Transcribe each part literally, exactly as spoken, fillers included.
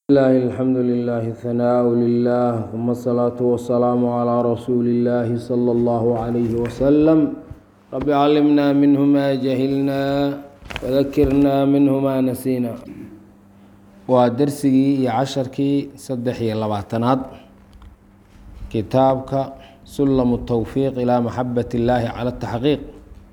الله الحمد لله ثناء لله ثم الصلاة والسلام على رسول الله صلى الله عليه وسلم رب علمنا منه ما جهلنا وذكرنا منه ما نسينا ودرسي عشركي صدحي اللباتناد كتابك سلم التوفيق إلى محبة الله على التحقيق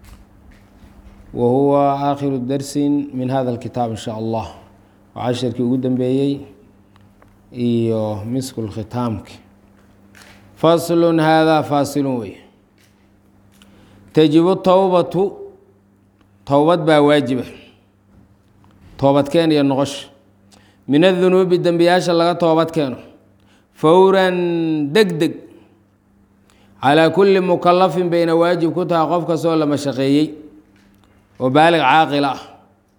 وهو آخر الدرس من هذا الكتاب إن شاء الله وعشركي قدام بيي iyo miskul khitaamki faslun hada faasilun wey tajibu towbatu towbad baa waajiba toobad keen iyo noqosho min adunuubi dembiyaasha laga toobad keeno fawran deg deg calaa kulli mukalafin bayna waajib ku taha qof kastoo la mashaqeeyey oo baalig caaqil ah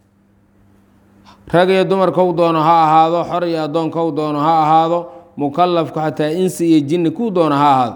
rag iyo dumar kow doono ha ahaado xor iyo addoon kow doono ha ahaado mukalafku xataa insi iyo jinni kuu doono ha ahaado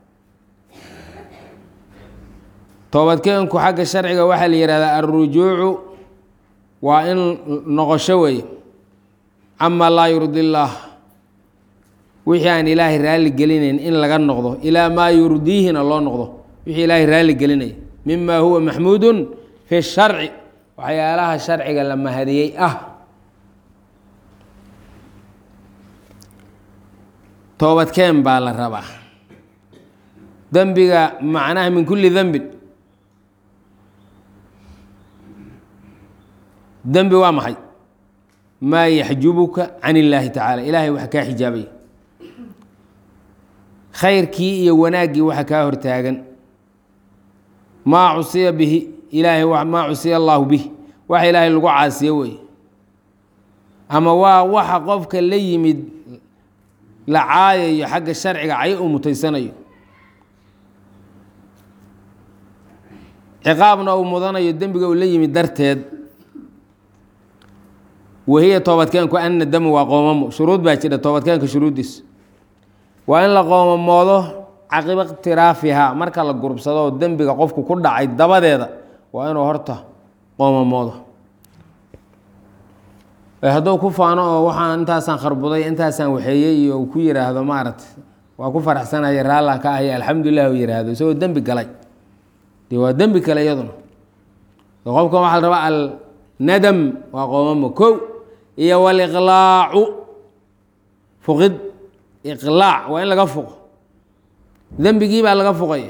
toobadkeenku xagga sharciga waxaa la yihahdaa alrujuucu waa in noqosho weeye cama laa yurdi illaah wixii aan ilaahay raalli gelinayn in laga noqdo ilaa maa yurdiihina loo noqdo wixii ilaahay raalli gelinaya mima huwa maxmuudun fi sharci waxyaalaha sharciga la mahadiyey ah toobadkeen baa la rabaa dembiga macnaha min kulli dembin dembi waa maxay maa yaxjubuka can illaahi tacaala ilaahay waxa kaa xijaabaya khayrkii iyo wanaaggii waxa kaa hortaagan maa cusiya bihi ilaahay maa cusiya allaahu bih waxa ilaahay lagu caasiyo weeye ama waa waxa qofka la yimid la caayayo xagga sharciga cay u mutaysanayo ciqaabna uu mudanayo dembiga uu la yimid darteed wahiya toobadkeenku anna damu waa qoomamo shuruud baa jira toobadkeenka shuruuddiis waa in la qoomamoodo caqiba ikhtiraafihaa marka la gurubsado oo dembiga qofku ku dhacay dabadeeda waa inuu horta qoomamoodo hadduu ku faano oo waxaan intaasaan kharbuday intaasaan waxeeyey iyo uu ku yiraahdo maaragtay waa ku faraxsanaya raallaan ka ahy alxamdulilah u yiraahdo isagoo dembi galay dee waa dembi kale iyaduna qofkan waxaa la rabaa alnadam waa qoomamo kow iyo waliqlaacu fuqid iqlaac waa in laga fuqo dembigii baa laga fuqaya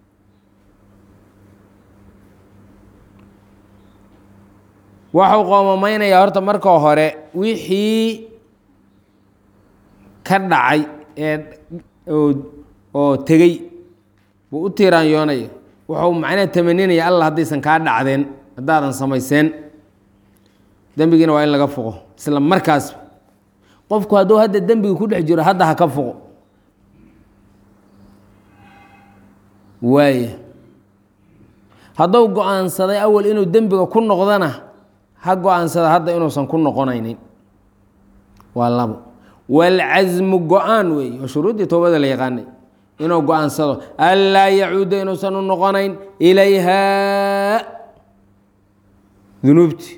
waxuu qoomameynayaa horta marka hore wixii ka dhacay ee oo tegey buu u tiiraanyoonaya wuxuu macnaha tamaninaya allah haddaysan kaa dhacdeen haddaadan samayseen dembigiina waa in laga foqo isla markaas qofku hadduu hadda dembiga ku dhex jiro hadda ha ka foqo waaya hadduu go-aansaday awal inuu dembiga ku noqdana ha go-aansada hadda inuusan ku noqonaynin waa labo walcasmu go-aan weeye oo shuruuddii toobada la yaqaanay inuu go-aansado anlaa yacuuda inuusan u noqonayn ilayhaa dunuubti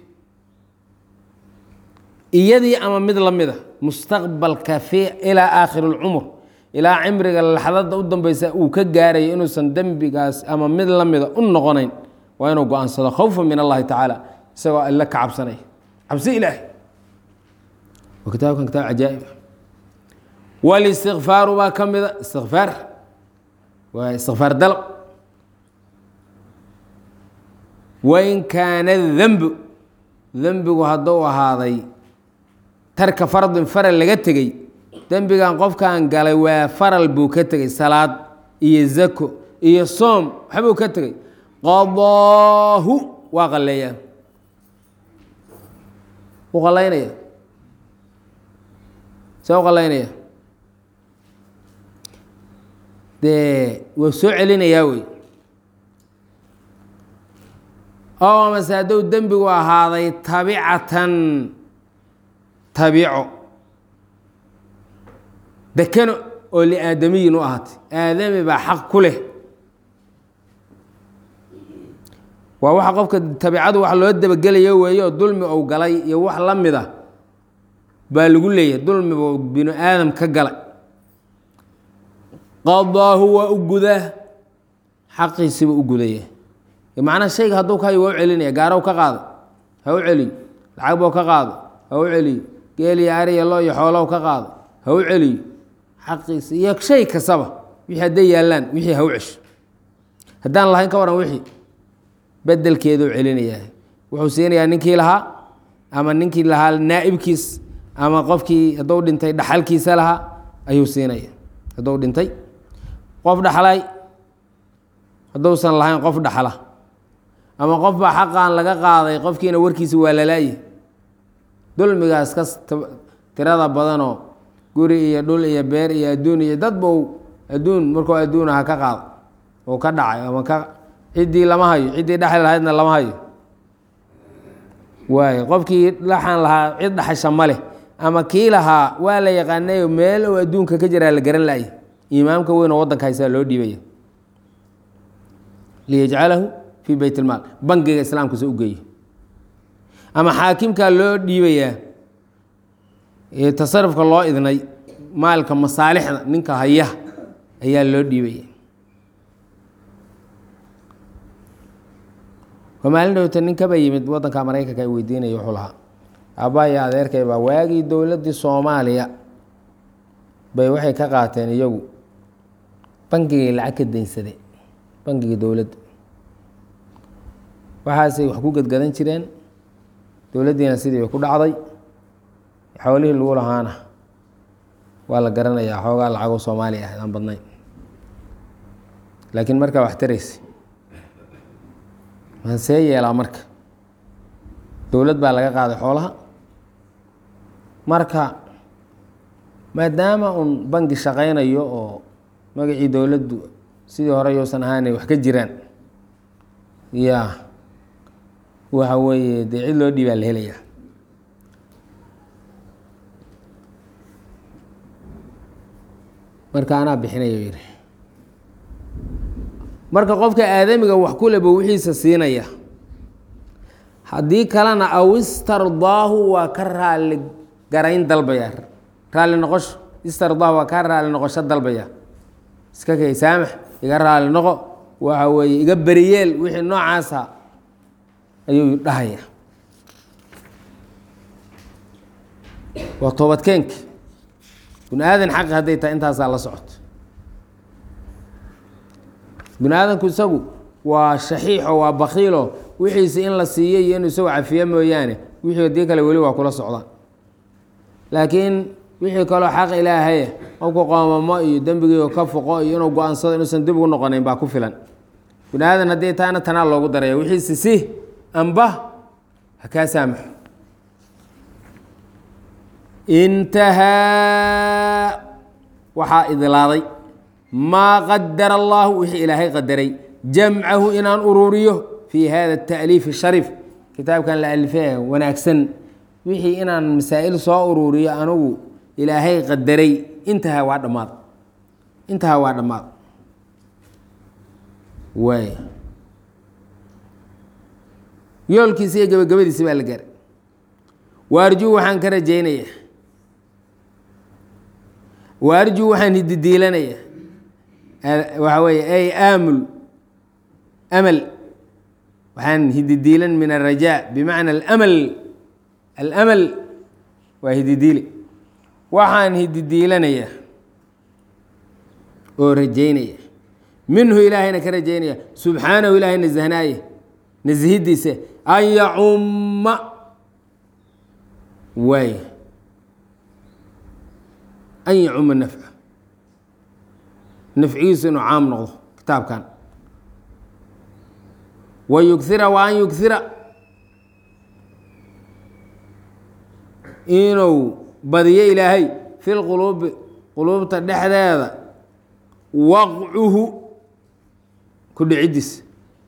iyadii ama mid la mida mustaqbalka fi ilaa aakhiri اlcumur ilaa cimriga laxdada u dambeysa uu ka gaarayo inuusan dembigaas ama mid la mida u noqonayn waa inuu go-aansado khawfa min allahi tacaala isagoo alle ka cabsanay cabsi ilaahay waa kitaabkan kitaab cajaa'ib walistikfaaru baa ka mida istikfaar waa istikfaar dalab wain kaana dembu dembigu hadduu ahaaday tarka fardin faral laga tegey dembigan qofkan galay waa faral buu ka tegey salaad iyo zako iyo soom waxbuu ka tegey qadaahu waa qaleeyaa u qalaynaya see u qalaynaya dee waa soo celinayaa wey oo amase hadduu dembigu ahaaday tabicatan tabico dekano oo liaadamiyin u ahaatay aadami baa xaq ku leh waa waxa qofka tabicadu wax loo dabagelayo weeyo dulmi ou galay iyo wax la mid a baa lagu leeyahay dulmi buu binu aadam ka galay qadaahu waa u gudaa xaqiisiiba u gudaya macnaha shayga hadduu ka hayo waa u celinaya gaarow ka qaado ha u celiyo lacag buu ka qaado ha u celiyo geel iyo ari iyo lo iyo xoolow ka qaado ha u celiyo xaqiisi iyo shay kastaba wixii hadday yaallaan wixii ha u cesho haddaan lahayn ka waran wixii bedelkeeduu celinayaa wuxuu siinayaa ninkii lahaa ama ninkii lahaa naa'ibkiis ama qofkii hadduu dhintay dhaxalkiisa lahaa ayuu siinaya hadduu dhintay qof dhaxlay hadduusan lahayn qof dhaxla ama qof baa xaqaan laga qaaday qofkiina warkiisa waa lalaaye dulmigaas ka tirada badanoo guri iyo dhul iyo beer iyo adduun iyo dad bou adduun markuu adduun aha ka qaado oo ka dhacay ama ka ciddii lama hayo ciddii dhexli lahaydna lama hayo waayo qofkii dhaxan lahaa cid dhaxasha ma leh ama kii lahaa waa la yaqaanayo meel oo adduunka ka jiraa la garan laayay imaamka weyn oo waddanka haysaa loo dhiibaya liyajcalahu fii beyt ilmaal bangiga islaamkasa u geeyo ama xaakimkaa loo dhiibayaa ee tasarufka loo idnay maalka masaalixda ninka haya ayaa loo dhiibaya waa maalin dhowta nin kaba yimid waddanka maraykanka ay weydiinaya wuxuu lahaa aabbaaya adeerkay baa waagii dowladdii soomaaliya bay waxay ka qaateen iyagu bangigay lacag ka daynsadeen bangigii dowladda waxaasay wax ku gadgadan jireen dowladdiina sidii bay ku dhacday xoolihii lagu lahaana waa la garanayaa xoogaa lacagoo soomaaliya ah aan badnayn laakiin markaa wax taraysa maan see yeelaa marka dowlad baa laga qaaday xoolaha marka maadaama uun bangi shaqaynayo oo magacii dowladdu sidii hore yousan ahaanay wax ka jiraan ya waxa weeye dee cid loo dhiibaa la helayaa marka anaa bixinayo yidhi marka qofka aadamiga wax ku leba wixiisa siinaya haddii kalena aw istardaahu waa ka raali garayn dalbaya raali noqosho istardaahu waa ka raali noqosho dalbaya iska kay saamax iga raali noqo waxa weeye iga beriyeel wixii noocaasa ayuu dhahaya waa toobadkeenka bini aadan xaqi hadday tahay intaasaa la socoto bini aadanku isagu waa shaxiixo waa bakiilo wixiisi in la siiyo iyo inuu isagu cafiyo mooyaane wixii haddii kale weli waa kula socdaan laakiin wixii kaloo xaq ilaahay qofku qoomamo iyo dembigiio ka foqo iyo inuu go-aansado inuusan dib ugu noqonayn baa ku filan bini aadan haddii taana tanaa loogu daraya wixiisi si amba ha kaa saamaxo intahaa waxaa idlaaday maa qadara allahu wixii ilaahay qadaray jamcahu inaan ururiyo fii hada التأliif الshariif kitaabkan la alifee wanaagsan wixii inaan masaa'il soo ururiyo anugu ilaahay qadaray intahaa waa dhammaad intahaa waa dhammaad waay yoolkiisi iyo gabagabadiisi baa la gaaray waarjuu waxaan ka rajaynaya waarjuu waxaan hididiilanaya waxa weeye ay aamul amal waxaan hididiilan min الrajaa bimacna amal alamal waa hididiile waxaan hididiilanaya oo rajaynaya minhu ilaahayna ka rajaynaya subxaanahu ilaahay nasahnaaye nashidiisa an yacumma waay an yacuma nafca nafcigiisu inuu caam noqdo kitaabkan wa yughira wa an yughira inuu badiyo ilaahay fi lquluubi quluubta dhexdeeda waqcuhu ku dhicidiisa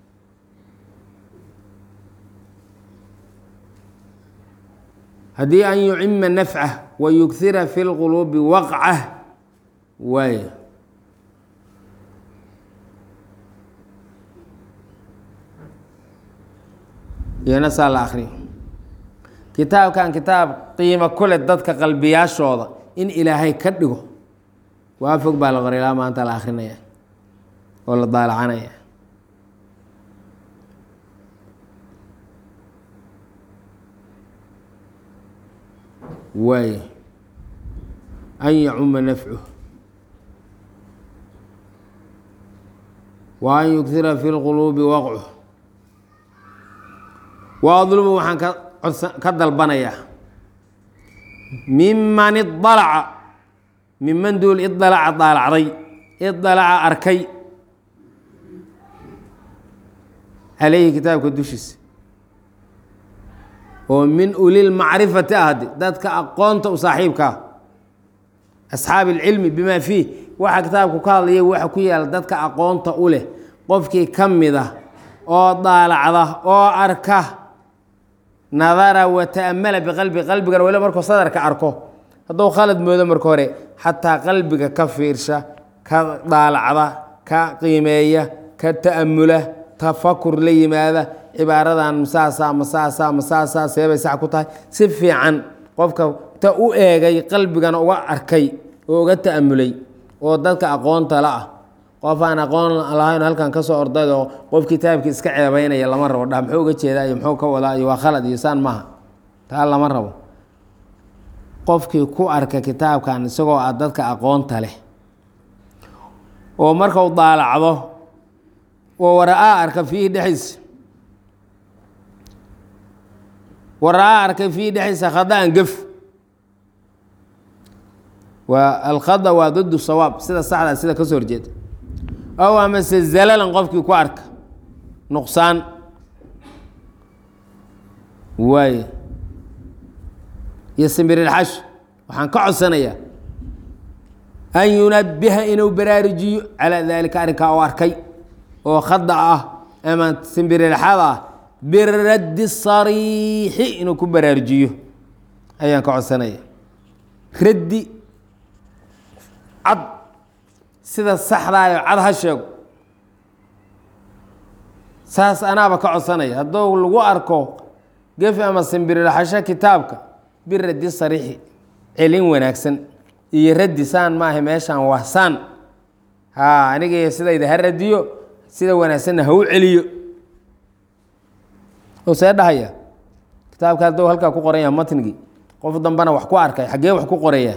haddii an yucima nafcah wa yughira fi lquluubi waqcah waay iyana saa la akriyo kitaabkan kitaab qiimo kule dadka qalbiyaashooda in ilaahay ka dhigo waa fog baa la qoray ilaa maanta la akrinaya oo la daalacanaya waay an yacuma nafcuh wa an yughira fi lquluubi waqcuh wa adlubu waxaan ka ka dalbanayaa miman idalaca miman duul idalaca daalacday idalaca arkay calayhi kitaabka dushiisa oo min ulilmacrifati ahde dadka aqoonta u saaxiibkaa asxaabi ilcilmi bimaa fiih waxa kitaabku ka hadlaya waxa ku yaala dadka aqoonta u leh qofkii ka mid ah oo daalacda oo arka nadara wa ta'amala biqalbi qalbigana weli markuu sadarka arko hadduu khalad moodo marka hore xataa qalbiga ka fiirsha ka daalacda ka qiimeeya ka ta'amula tafakur la yimaada cibaaradan masaasaa masaasaa masaasaa seebay sax ku tahay si fiican qofka ta u eegay qalbigana uga arkay oo uga ta'amulay oo dadka aqoonta la ah qof aan aqoon lahayn halkan ka soo orday oo qof kitaabkii iska ceebaynaya lama rabo dha muxuu uga jeedaa iyo muxuu ka wadaa iyo waa khalad iyo saan maaha taa lama rabo qofkii ku arka kitaabkan isagoo ah dadka aqoonta leh oo markuu daalacdo oo waraa arka fiihi dhexdiisa waraa arkay fiihi dhexdiisa khadaan gef waa alkhada waa dadu sawaab sida saxda sida ka soo horjeeda aw amase zalalan qofkii ku arka nuqsaan waay yasmirilxash waxaan ka codsanayaa an yunabiha inuu baraarujiyo calaa daalika arrinkaa oo arkay oo khada ah ama simbirilxada ah biraddi sariixi inuu ku baraarujiyo ayaan ka codsanaya raddi cad sida saxdaayo cad ha sheego saas anaaba ka codsanaya hadduu lagu arko gefi ama simbirilxasho kitaabka biraddi sariixi celin wanaagsan iyo raddi saan maaha meeshaan waa saan haa anigii sidayda ha radiyo sida wanaagsanna ha u celiyo oo see dhahaya kitaabka hadduu halkaa ku qoran yaha matnigii qof dambana wax ku arkay xaggee wax ku qoraya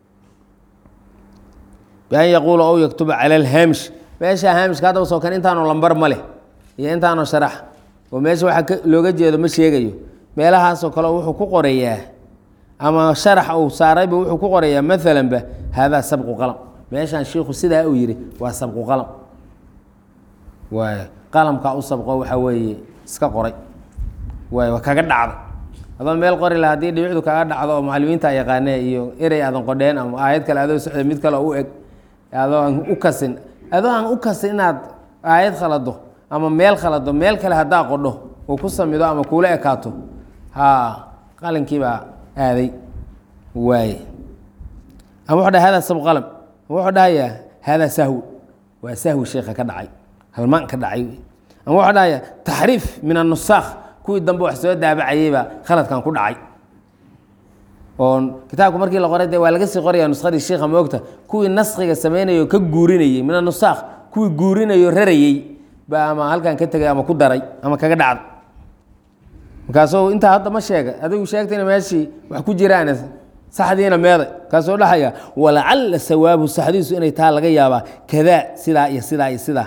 bian yaquula ow yaktuba cala alhaamish meesha haamishka haddaba soo kan intaanoo lambar ma leh iyo intaanoo sharax oo meesha waxa looga jeedo ma sheegayo meelahaasoo kale wuxuu ku qorayaa ama sharax uu saarayba wuxuu ku qorayaa maalanba haadaa sabqu qalam meeshaan shiikhu sidaa uu yihi waa sabqu qalam waay qalamkaa u sabqo waxaa weeye iska qoray waay waa kaga dhacday adoo meel qori laha haddii dhibicdu kaga dhacdo oo macalimiinta yaqaanee iyo erey aadan qodheen ama aayad kale adoo socda mid kale u eg adoo aan u kasin adoo aan u kasin inaad aayad khalado ama meel khalado meel kale haddaa qodho oo ku samido ama kuula ekaato haa qalinkiibaa aaday waay ama wuxuu dhahay hadaa sabqu qalam ama wuxuu dhahayaa haadaa sahwi waa sahwi sheekha ka dhacay halmaan ka dhacay ama wuxuu dhahayaa taxriif min annusaakh kuwii dambe wax soo daabacayeyba khaladkan ku dhacay oo kitaabku markii la qoray de waa laga sii qoraya nuskadii sheikha moogta kuwii naskiga sameynayay oo ka guurinayey min anusaakh kuwii guurinayo rarayey ba ama halkan ka tegay ama ku daray ama kaga dhacday markaasuu intaa hadda ma sheega adigu sheegtayna meeshii wax ku jiraan saxdiina meeday kaasoo dhahaya walacalla sawaabu saxdiisu inay taa laga yaabaa kadaa sidaa iyo sidaa iyo sidaa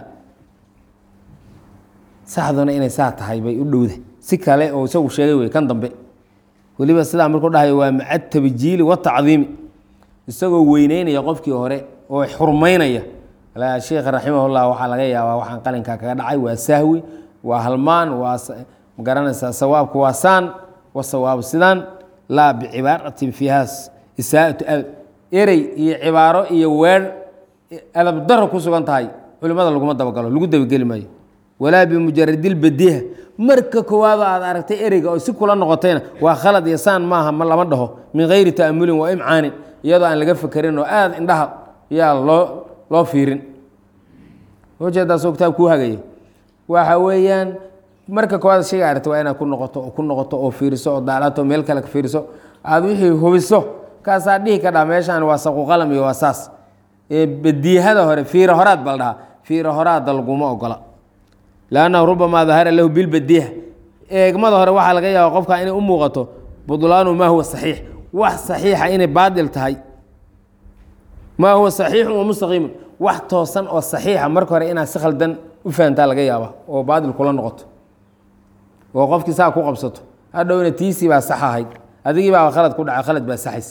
saxduna inay saa tahay bay u dhowda si kale oo isagu sheegay wey kan dambe weliba sidaa markuu dhahayo waa maca tabjiili watacdiimi isagoo weyneynaya qofkii hore oo xurmaynaya sheekha raximahullah waxaa laga yaabaa waxaan qalinkaa kaga dhacay waa sahwi waa halmaan waa magaranaysaa sawaabku waa saan wasawaabu sidaan laa bicibaaratin fiihaas isaa'atu adab erey iyo cibaaro iyo weer adab daro ku sugan tahay culimmada laguma dabagalo lagu dabageli maayo walaa bimujaradilbadiha marka koowaado aad aragtay ereyga oo si kula noqotayna waa khalad iyo saan maaha ma lama dhaho min gayri ta'amulin wa imcaanin iyadoo aan laga fekerin oo aada indhaha yaa loo loo fiirin ujeedaasoo kitaab kuu hagaya waxa weeyaan marka koowaad shayga aragto waa inaad ku noqoto oo ku noqoto oo fiiriso oo daalato meel kale ka fiiriso aad wixii hubiso kaasaa dhihi ka dhaa meeshaan waa saqu qalam iyo waa saas bediyahada hore fiira horaad bal dhahaa fiira horaada laguma ogola lannahu rubamaa dahara lahu bilbadiha eegmada hore waxaa laga yaaba qofka inay u muuqato budlaanu maa huwa saxiix wax saxiixa inay baadil tahay maa huwa saxiixun wa mustaqiimun wax toosan oo saxiixa marka hore inaad si khaldan u fahantaa laga yaaba oo baadil kula noqoto oo qofkii saa ku qabsato hadhowna tiisii baa sax ahayd adigii baa khalad ku dhacay khalad baa saxays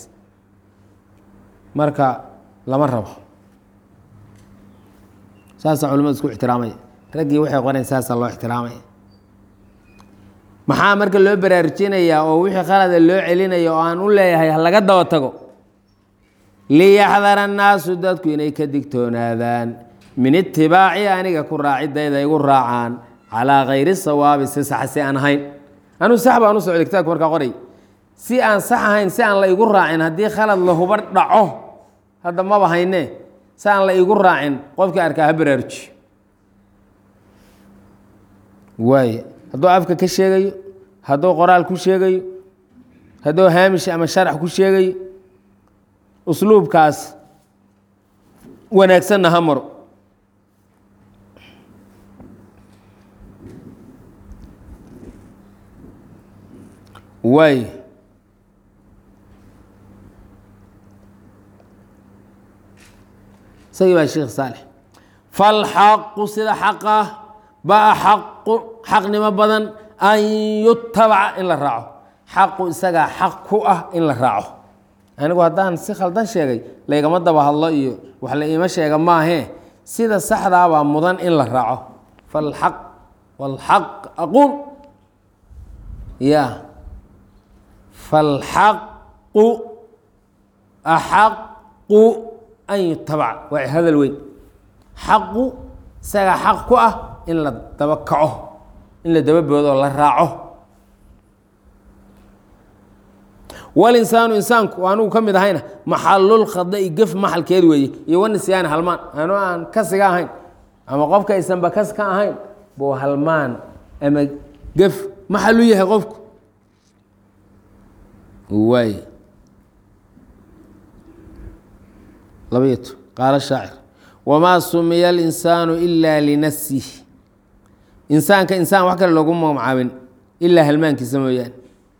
marka lama rabo saasaa culimadu isku ixtiraamaya raggii waxay qoreen saasaa loo ixtiraamaya maxaa marka loo baraarujinayaa oo wixii khalada loo celinaya oo aan u leeyahay halaga daba tago liyaxdara annaasu dadku inay ka digtoonaadaan min itibaaci aniga ku raacidayda igu raacaan calaa kayri sawaabi si sax si aan ahayn anuu sax baan u socday kitaabka markaa qoray si aan sax ahayn si aan la igu raacin haddii khalad la huba dhaco hadda maba hayne si aan la igu raacin qofkii arkaa ha baraaruji waaye hadduu afka ka sheegayo hadduu qoraal ku sheegayo hadduu haamish ama sharax ku sheegayo usluubkaas wanaagsanna ha maro waaye isagii baa sheekh saalex falxaqu sida xaqa baa xaqu xaqnimo badan an yutabaca in la raaco xaqu isagaa xaq ku ah in la raaco anigu haddaan si khaldan sheegay laygama daba hadlo iyo wax la iima sheega maahee sida saxdaabaa mudan in la raaco falxaq walxaq aquul ya falxaqu axaqu an yutabac waa hadal weyn xaqu isagaa xaq ku ah in la daba kaco in la daba boodoo la raaco walinsaanu insaanku anugu ka mid ahayna maxalul khada'i gef maxalkeed weeye iyo wanisyaani halmaan anuu aan kasiga ahayn ama qofka aysanba kas ka ahayn buu halmaan ama gef maxalu yahay qofku waay labayato qaala shaacir wamaa sumiya alinsaanu ilaa linafsih insaanka insaan wax kale loogu magacaabin ilaa halmaankiisa mooyaane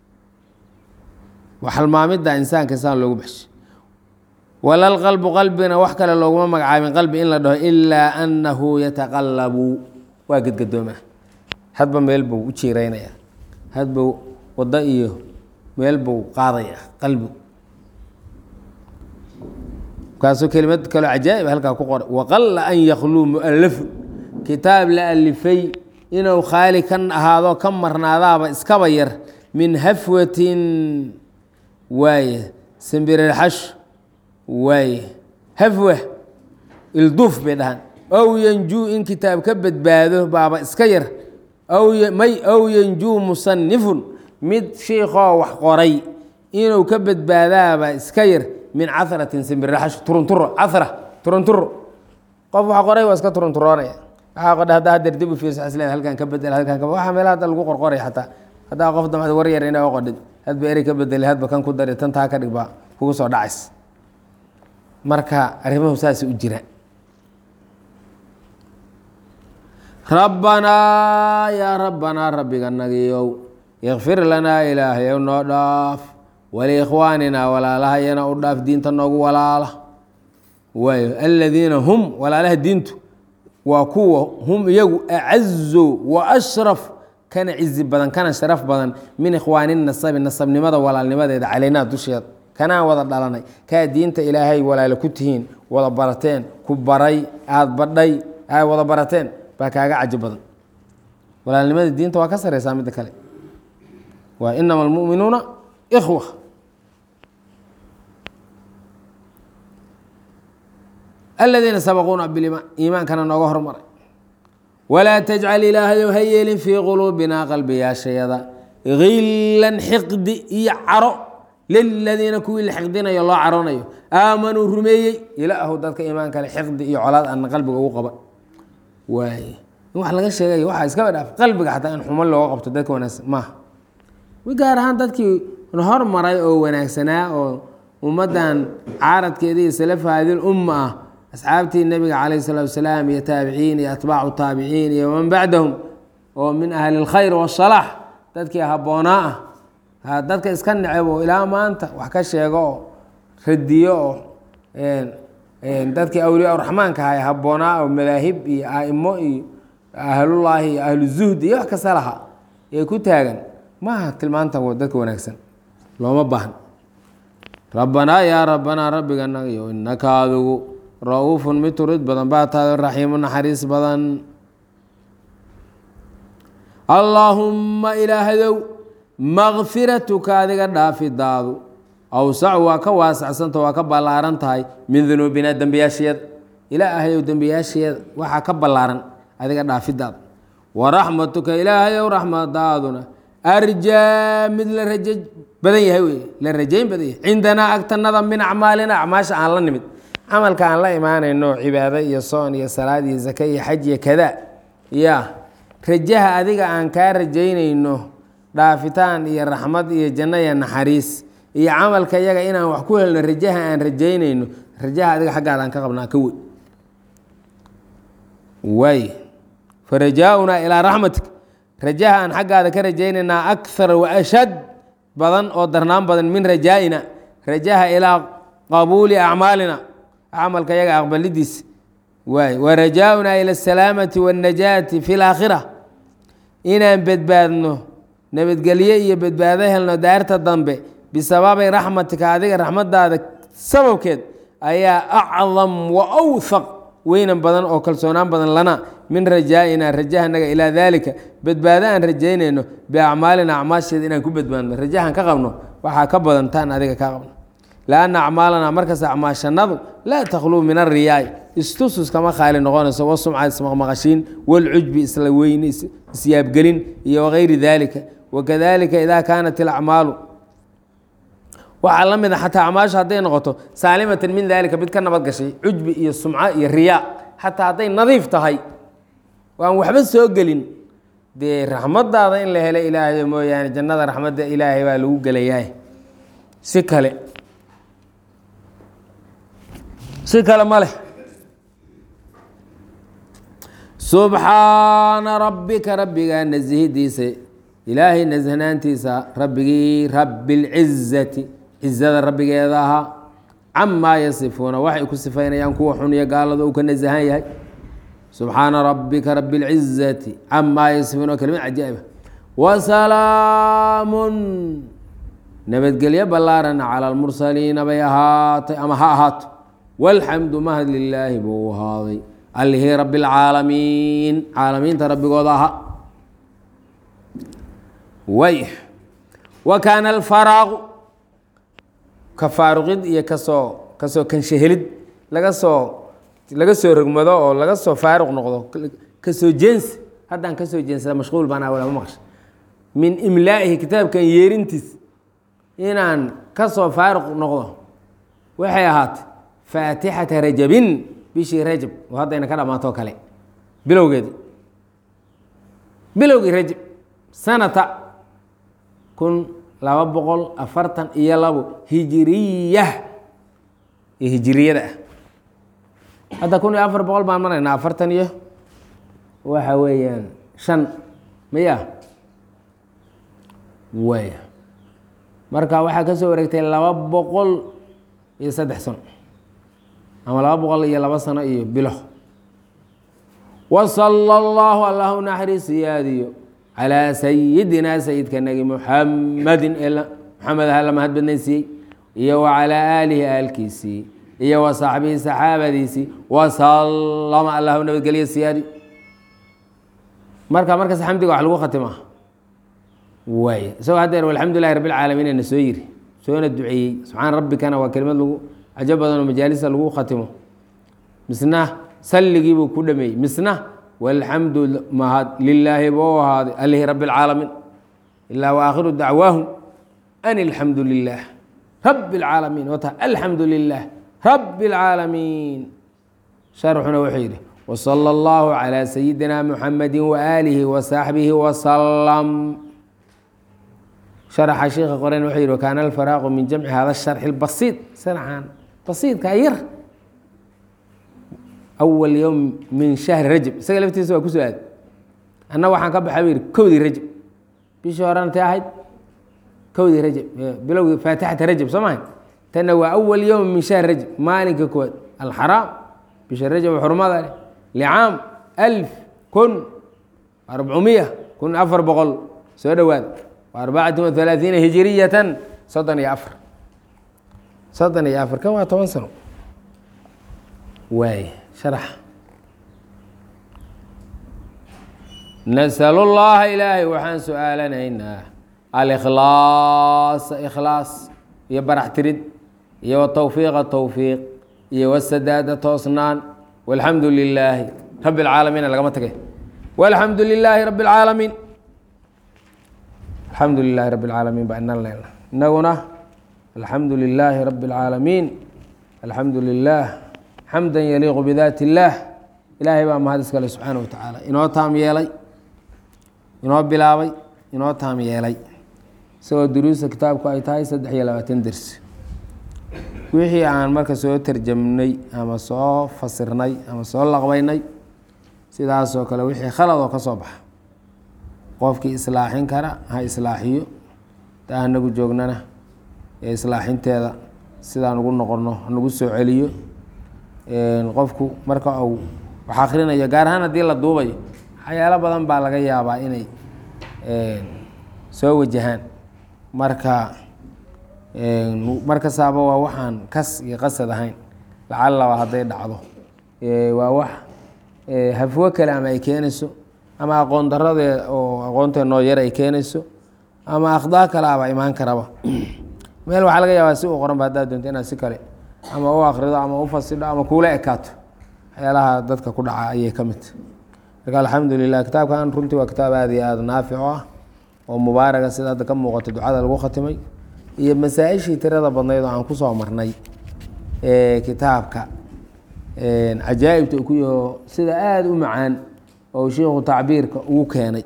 halmaamidda insaanka insaan loogu baxshay walal qalbu qalbina wax kale looguma magacaabin qalbi in la dhaho ilaa annahu yataqallabu waa gedgadoomaa hadba meel buu u jiiraynaya hadba waddo iyo meel buu qaadaya qalbi kaasoo kelimad kaloo cajaa'ib halkaa ku qoray waqalla an yakhluu mu'allafun kitaab la alifay inuu khaali kan ahaado ka marnaadaaba iskaba yar min hafwatin waaye sambirirxash waaye hafwa ilduuf bay dhahaan ow yanjuu in kitaab ka badbaado baaba iska yar may ow yanjuu musanifun mid shiikoo wax qoray inuu ka badbaadaaba iska yar min caratin sambirirxash turunturo cara turunturo qof wax qoray waa iska turunturoonaya waxaa qodha hadda hadeer dib u fiirsa isleen halkan ka bedel halkan ka waxa meelaha hadda lagu qorqoray xataa haddaa qof damcad war yar inaa u qodhid hadba erey ka bedelay hadba kan ku dari tan taa ka dhigbaa kugu soo dhacays marka arrimuhu saasay u jiraan rabbanaa yaa rabbanaa rabbiga nagiyow ikfir lanaa ilaahayow noo dhaaf waliikhwaaninaa walaalahayana u dhaaf diinta noogu walaala waayo aladiina hum walaalaha diintu waa kuwa hum iyagu acazu wa ashraf kana cizi badan kana sharaf badan min ikhwaani nasabi nasabnimada walaalnimadeeda calaynaa dusheeda kanaan wada dhalanay kaa diinta ilaahay walaalo ku tihiin wada barateen ku baray aada badhay aad wada barateen baa kaaga caji badan walaalnimada diinta waa ka sareysaa midda kale waa inama almu'minuuna ikhwa aladiina sabaquuna biliimaan iimaankana nooga hormaray walaa tajcal ilaahayow ha yeelin fii quluubinaa qalbiyaashayada hillan xiqdi iyo caro liladiina kuwii la xiqdinayo loo caroonayo aamanuu rumeeyey ilaahu dadka iimaan kale xiqdi iyo colaad ana qalbiga ugu qaban waay in wax laga sheegayo waxaa iskaba dhaaf qalbiga xataa in xumo looga qabto dadka wanaagsan maaha gaar ahaan dadkii hormaray oo wanaagsanaa oo ummaddan caaradkeeda iyo salafa hadil umma ah asxaabtii nabiga calayhi salaatu wasalaam iyo taabiciin iyo atbaacu taabiciin iyo man bacdahum oo min ahli lkhayr wasalaax dadkii habboonaa ah dadka iska neceb oo ilaa maanta wax ka sheego oo radiyo oo dadkii awliyaa raxmaanka ahay habboonaa oo madaahib iyo aimo iyo ahlullaahi iyo ahlu zuhdi iyo wax kasta laha ee ku taagan maaha tilmaanta dadka wanaagsan looma baahan rabbanaa yaa rabbanaa rabbiganagiyo innaka adigu ra-uufun mid turid badan baa tahay raxiimu naxariis badan allaahumma ilaahadow makfiratuka adiga dhaafidaadu awsacu waa ka waasacsanta waa ka ballaaran tahay min dunuubina dembiyaasheeda ilaahayow dembiyaasheeda waxaa ka ballaaran adiga dhaafidaada waraxmatuka ilaahayow raxmadaaduna arjaa mid la raje badan yahay wey la rajayn badan yahay cindanaa agtanada min acmaalina acmaasha aan la nimid camalka aan la imaanayno cibaado iyo soon iyo salaad iyo zaka iyo xaj iyo kada ya rajaha adiga aan kaa rajaynayno dhaafitaan iyo raxmad iyo janno iyo naxariis iyo camalka yaga inaan wax ku helno rajaha aan rajaynayno rajaha adiga xaggaada aan ka qabnaa ka wey waay farajaaunaa ilaa raxmatik rajaha aan xaggaada ka rajaynaynaa akar wa ashad badan oo darnaan badan min rajaa'ina rajaha ilaa qabuuli acmaalina camalka yaga aqbalidiis waay warajaaunaa ila asalaamati waاnnajaati fi laakhira inaan badbaadno nabadgelye iyo badbaado helno daarta dambe bisababi raxmatika adiga raxmadaada sababkeed ayaa acdam wa awhaq weynan badan oo kalsoonaan badan lana min rajaa'ina rajahanaga ilaa daalika badbaado aan rajaynayno biacmaalina acmaasheeda inaan ku badbaadno rajahan ka qabno waxaa ka badan taan adiga ka qabno lanna acmaalana markaas acmaashanadu laa takhluu min ariyaai istusus kama khaali noqonayso wasumca ismaqmaqashiin walcujbi isla weyni isyaabgelin iyo wagayri dalika wakadalika idaa kaanat ilacmaalu waxaa la mid a xataa acmaasha hadday noqoto saalimatan min dalika mid ka nabad gashay cujbi iyo sumco iyo riyaa xataa hadday nadiif tahay waan waxba soo gelin dee raxmadaada in la helo ilaahay mooyaane jannada raxmadda ilaahay baa lagu gelayahay si kale si kale ma leh subxaana rabbika rabbigaa nasihidiisa ilaahay nasahnaantiisa rabbigii rabbi اlcizati cizada rabbigeeda ahaa camaa yasifuuna waxay ku sifaynayaan kuwa xun iyo gaalada uu ka nasahan yahay subxaana rabbika rabi اlcizati camaa yasifuuna kelimad cajaa'iba wasalaamun nabadgelyo ballaaran calى اlmursaliina bay ahaatay ama ha ahaato walxamdu mahad lilaahi buu ahaaday allihii rabi اlcaalamiin caalamiinta rabbigooda ahaa way wa kaana alfaraaqu ka faaruqid iyo kasoo kasoo kanshahelid laga soo laga soo rogmado oo laga soo faaruq noqdo kasoo jeensi haddaan kasoo jeensada mashquul baan awalama maqsha min imlaa'ihi kitaabkan yeerintiis inaan kasoo faaruq noqdo waxay ahaatay faatixata rajabin bishii rajab oo haddayna ka dhammaatoo kale bilowgeedii bilowgii rajab sanata kun laba boqol afartan iyo labo hijiriya iyo hijiriyada ah hadda kun iyo afar boqol baan maraynaa afartan iyo waxa weeyaan shan maya way marka waxaa ka soo wareegtay laba boqol iyo saddex sano ama laba boqol iyo laba sano iyo bilo wasala allahu allahu naxariis siyaadiyo calىa sayidinaa sayidka nagi muxamadin muxamed aha la mahad badnaysiiyey iyo wa calaa aalihi aalkiisii iyo wa saxbihi saxaabadiisii wasalama allahu nabadgelye siyaadi marka markas xamdiga wax lagu khatimaa waay isagoo haddeer alxamdu lilahi rabi اlcaalamiin na soo yiri soona duceeyey subxaana rabbikana waa kelimad lagu cajo badan oo majaalisa lagu khatimo misna salligii buu ku dhameeyey misna walxamdu mahad lilaahi buu ahaaday alihi rabi اlcaalamiin ilaa waakhiru dacwaahum an alxamdu lilah rabi اlcaalamiin wata alxamdu lilah rabi اlcaalamiin sharxuna wuxuu yidhi وصلى الله على سيدنا محمد وآله وصحبه وسلم. شرح الشيخ قرين وحيد وكان الفراغ من جمع هذا الشرح البسيط سرعان بسيط كاير أول يوم من شهر رجب سجلت سوى كسؤال أنا وحنا كب حبير كودي رجب بشهران تاهد كودي رجب بلو فاتحة رجب سمعت تنوى أول يوم من شهر رجب مالك كود الحرام بشهر رجب وحرمات لعام ألف كن أربعمية كن أفر بقول سودوات وأربعة وثلاثين هجرية صدن يا أفر صدن يا أفر كم أتوانسنوا واي شرح نسأل الله إلهي وحان سؤالنا إنا الإخلاص إخلاص يبرح ترد يو التوفيق التوفيق يو السداد توصنان والحمد لله رب العالمين لقمتك والحمد لله رب العالمين الحمد لله رب العالمين بأننا الليلة نقول الحمد لله رب العالمين الحمد لله حمدا يليق بذات الله إلهي بقى ما هذا سكاله سبحانه وتعالى إنه تام يلي إنه بلاوي إنه تام يلي سوى دروس كتابك أي تاي صدح يلا تندرس wixii aan marka soo tarjamnay ama soo fasirnay ama soo laqbaynay sidaas oo kale wixii khalad oo ka soo baxa qofkii islaaxin kara ha islaaxiyo taa anagu joognana ee islaaxinteeda sidaan ugu noqono anagu soo celiyo een qofku marka uu wax akhrinayo gaar ahaan hadii la duubayo waxyaalo badan baa laga yaabaa inay een soo wajahaan marka marka saaba waa waxaan kas iyo qasad ahayn lacala hadday dhacdo waa wax hafwo kale ama ay keenayso ama aqoon darradee oo aqoonta noo yar ay keenayso ama akhdaa kale aba imaan karaba meel waxaa laga yaabaa si uu qoran ba haddaad doonto inaad si kale ama u akhrido ama u fasidho ama kuula ekaato waxyaalaha dadka ku dhaca ayay ka mid marka alxamdulilah kitaabkan runtii waa kitaab aada iyo aada naafic ah oo mubaaraga sida hadda ka muuqato ducada lagu khatimay iyo masaa-ishii tirada badnayd oo aan ku soo marnay ee kitaabka cajaa'ibta uu ku yaho sida aada u macaan oo sheikhu tacbiirka ugu keenay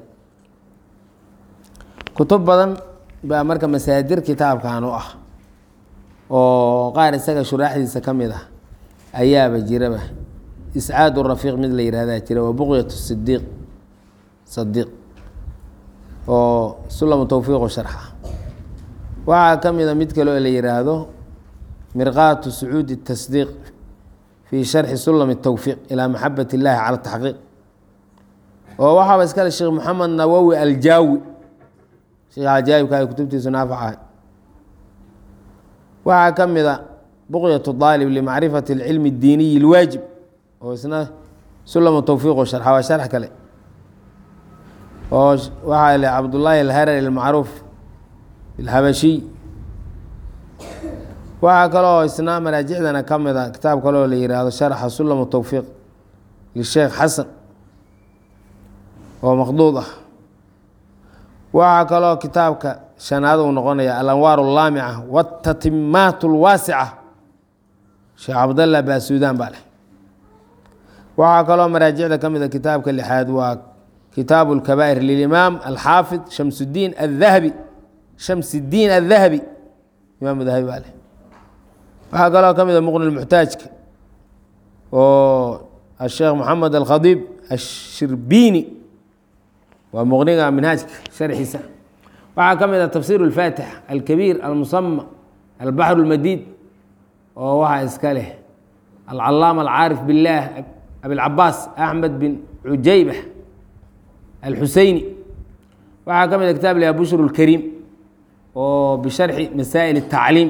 kutub badan baa marka masaadir kitaabkan u ah oo qaar isaga shuraaxdiisa ka mid ah ayaaba jiraba iscaad rafiiq mid la yihahdaa jira waa buqyat sidiiq sadiiq oo sulam tawfiiq sharxa waxaa ka mida mid kale oo la yiraahdo mirqaatu sucuudi الtasdiiq fi sharxi sulam الtawfiiq ilaa maxabat اllahi cala taxqiiq oo waxaaba iskale sheekh moxamed nawowi aljaawi sheekh cajaayibka ay kutubtiisu naafac ahay waxaa ka mida buqyat aalib limacrifati اlcilmi اdiiniyi اlwaajib oo isna sulam tawfiiq sharxa waa sharx kale oo waxaa le cabdullaahi alharari almacruuf الحبشي waxaa kaloo isna maraajicdana ka mid a kitaab kaloo la yiraahdo sharxa sulam الtawfiiq lisheekh xasan oo maqduud ah waxaa kaloo kitaabka shanaad uu noqonaya alanwaar اllaamica wاtatimaat اlwaasica sheekh cabdallah baasuudan baa leh waxaa kaloo maraajicda ka mid a kitaabka lixaad waa kitaabu اlkabaa'ir lilimaam alxaafid shams اdiin الdahabi shams الdiin الdahabi imaam dahabi baa leh waxaa kaloo ka mid a muqni muxtaajka oo asheekh moxamed alkhadiib ashirbiini waa muqniga minhaajka sharxiisa waxaa ka mid a tafsiir اlfaatix alkabiir almusama albaxr اlmadiid oo waxaa iska leh alcalaama alcaarif biاllaah abilcabaas axmed bin cujayba alxuseyni waxaa ka mid a kitaab leh bushru اlkariim oo bisharxi masaa'il الtacliim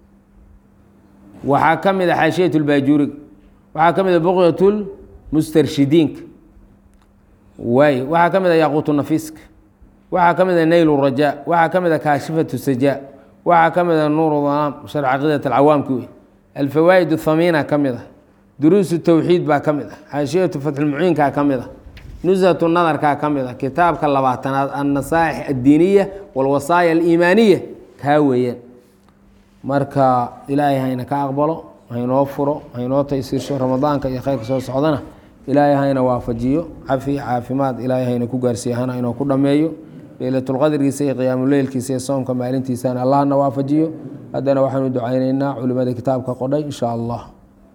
waxaa ka mid a xaashiyat اlbaajuuriga waxaa ka mid a buqyat lmustarshidiinka waay waxaa ka mid a yaquut nafiiska waxaa ka mid a nayl الrajaa waxaa ka mid a kaashifat الsajaa waxaa ka mid a nuur dalaam sharx caqiidat alcawaamki wey alfawaa'id الthamiina ka mid a duruus الtowxiid baa ka mid a xaashiyatu fatxulmuciinkaa ka mid a nushat nadarkaa ka mid a kitaabka labaatanaad annasaaix addiiniya walwasaaya aliimaaniya kaa weeyaan marka ilaahay hayna ka aqbalo haynoo furo haynoo taysiirsho ramadaanka iyo khayrka soo socdana ilaahay hayna waafajiyo cafi caafimaad ilaahay hayna ku gaarsiiyo hana inuu ku dhameeyo leylatulqadrigiisa iyo qiyaamuleylkiisa iyo soomka maalintiisana allahna waafajiyo haddana waxaanu ducaynaynaa culimada kitaabka qodhay insha allah